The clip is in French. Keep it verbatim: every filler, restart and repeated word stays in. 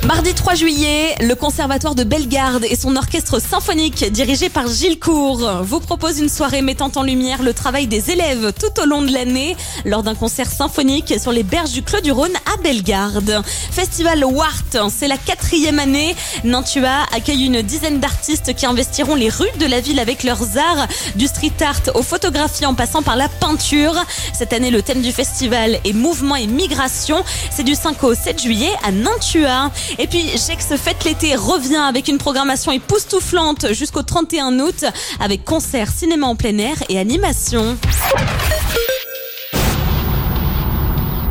Mardi trois juillet, le Conservatoire de Bellegarde et son orchestre symphonique dirigé par Gilles Cour vous propose une soirée mettant en lumière le travail des élèves tout au long de l'année lors d'un concert symphonique sur les berges du Clos du Rhône à Bellegarde. Festival Wart, c'est la quatrième année. Nantua accueille une dizaine d'artistes qui investiront les rues de la ville avec leurs arts, du street art aux photographies en passant par la peinture. Cette année, le thème du festival est mouvement et migration. C'est du cinq au sept juillet à Nantua. Et puis, Gex Fête l'été revient avec une programmation époustouflante jusqu'au trente et un août avec concerts, cinéma en plein air et animation.